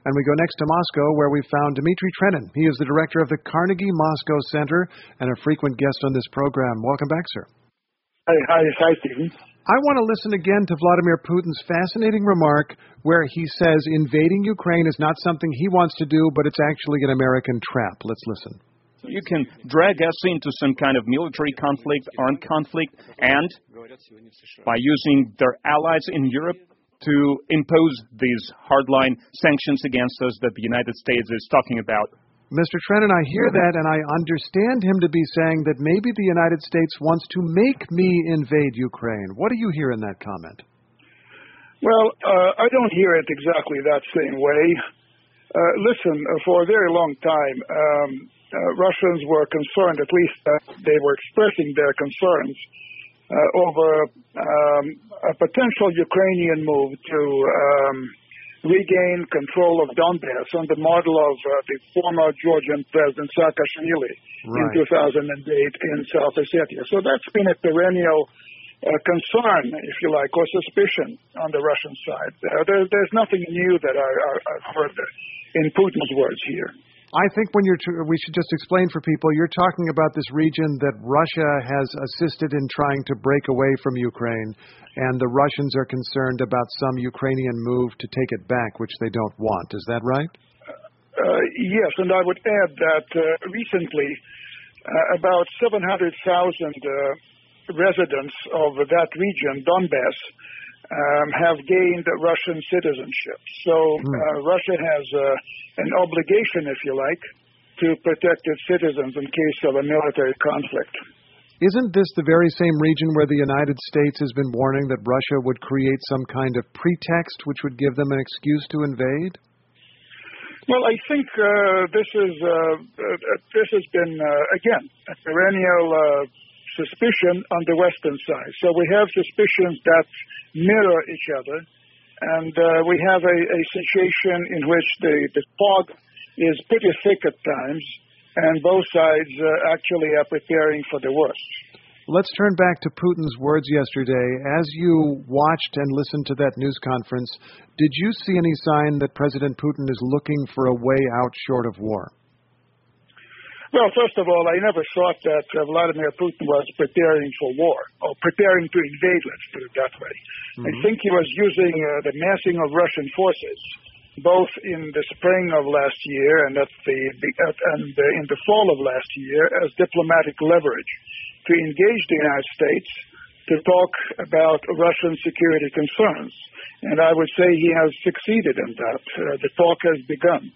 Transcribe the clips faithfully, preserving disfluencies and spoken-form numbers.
And we go next to Moscow, where we found Dmitry Trenin. He is the director of the Carnegie Moscow Center and a frequent guest on this program. Welcome back, sir. Hi, hi, hi, Stephen. I want to listen again to Vladimir Putin's fascinating remark where he says invading Ukraine is not something he wants to do, but it's actually an American trap. Let's listen. You can drag us into some kind of military conflict, armed conflict, and by using their allies in Europe to impose these hardline sanctions against us that the United States is talking about. Mister Trenin, I hear that, and I understand him to be saying that maybe the United States wants to make me invade Ukraine. What do you hear in that comment? Well, uh, I don't hear it exactly that same way. Uh, listen, uh, for a very long time, um, uh, Russians were concerned, at least uh, they were expressing their concerns uh, over um, a potential Ukrainian move to um, regain control of Donbass on the model of uh, the former Georgian President Saakashvili right. in two thousand eight in South Ossetia. So that's been a perennial uh, concern, if you like, or suspicion on the Russian side. Uh, there, there's nothing new that I, I, I've heard in Putin's words here. I think when you're, t- we should just explain for people, you're talking about this region that Russia has assisted in trying to break away from Ukraine, and the Russians are concerned about some Ukrainian move to take it back, which they don't want. Is that right? Uh, yes, and I would add that uh, recently uh, about seven hundred thousand uh, residents of that region, Donbass, Um, have gained Russian citizenship. So uh, Russia has uh, an obligation, if you like, to protect its citizens in case of a military conflict. Isn't this the very same region where the United States has been warning that Russia would create some kind of pretext which would give them an excuse to invade? Well, I think uh, this is uh, uh, this has been uh, again a perennial uh, suspicion on the Western side. So we have suspicions that mirror each other, and uh, we have a, a situation in which the, the fog is pretty thick at times, and both sides uh, actually are preparing for the worst. Let's turn back to Putin's words yesterday. As you watched and listened to that news conference, did you see any sign that President Putin is looking for a way out short of war? Well, first of all, I never thought that uh, Vladimir Putin was preparing for war, or preparing to invade, let's put it that way. Mm-hmm. I think he was using uh, the massing of Russian forces, both in the spring of last year and at the, the at, and uh, in the fall of last year, as diplomatic leverage to engage the United States to talk about Russian security concerns. And I would say he has succeeded in that. Uh, the talk has begun.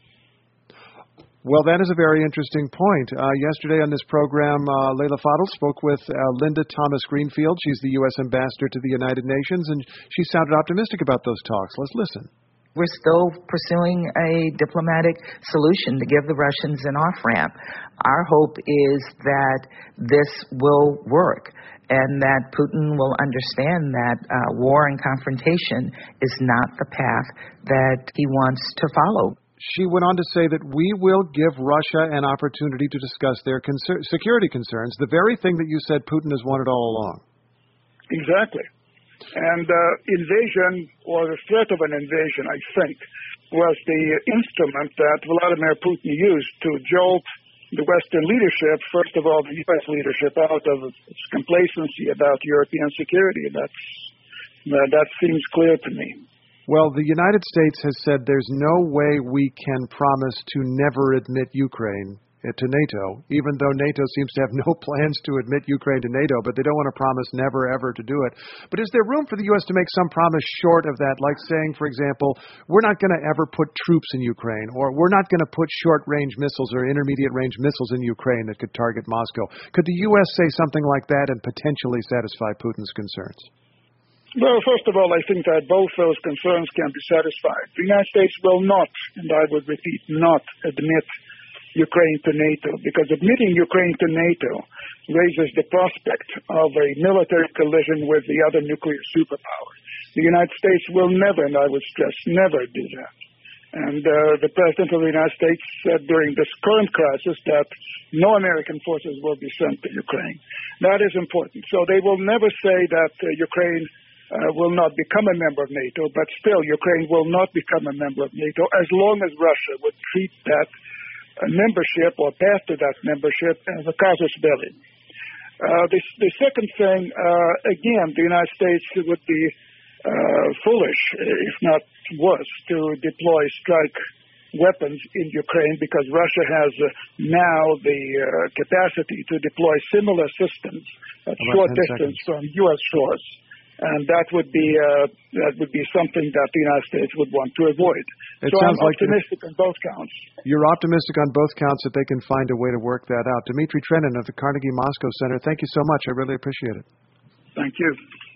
Well, that is a very interesting point. Uh, yesterday on this program, uh, Leila Fadel spoke with uh, Linda Thomas Greenfield. She's the U S ambassador to the United Nations, and she sounded optimistic about those talks. Let's listen. We're still pursuing a diplomatic solution to give the Russians an off-ramp. Our hope is that this will work and that Putin will understand that uh, war and confrontation is not the path that he wants to follow. She went on to say that we will give Russia an opportunity to discuss their concer- security concerns, the very thing that you said Putin has wanted all along. Exactly. And uh, invasion, or the threat of an invasion, I think, was the instrument that Vladimir Putin used to jolt the Western leadership, first of all the U S leadership, out of its complacency about European security. That's, uh, that seems clear to me. Well, the United States has said there's no way we can promise to never admit Ukraine to NATO, even though NATO seems to have no plans to admit Ukraine to NATO, but they don't want to promise never, ever to do it. But is there room for the U S to make some promise short of that, like saying, for example, we're not going to ever put troops in Ukraine, or we're not going to put short-range missiles or intermediate-range missiles in Ukraine that could target Moscow? Could the U S say something like that and potentially satisfy Putin's concerns? Well, first of all, I think that both those concerns can be satisfied. The United States will not, and I would repeat, not admit Ukraine to NATO, because admitting Ukraine to NATO raises the prospect of a military collision with the other nuclear superpower. The United States will never, and I would stress, never do that. And uh, the President of the United States said during this current crisis that no American forces will be sent to Ukraine. That is important. So they will never say that uh, Ukraine uh, will not become a member of NATO, but still Ukraine will not become a member of NATO as long as Russia would treat that uh, membership or path to that membership as a casus belli. Uh, the, the second thing, uh, again, the United States would be uh, foolish, if not worse, to deploy strike weapons in Ukraine because Russia has uh, now the uh, capacity to deploy similar systems at About short ten distance seconds. from U S shores. And that would be uh, that would be something that the United States would want to avoid. It so sounds I'm like optimistic on both counts. You're optimistic on both counts that they can find a way to work that out. Dmitry Trenin of the Carnegie Moscow Center, thank you so much. I really appreciate it. Thank you.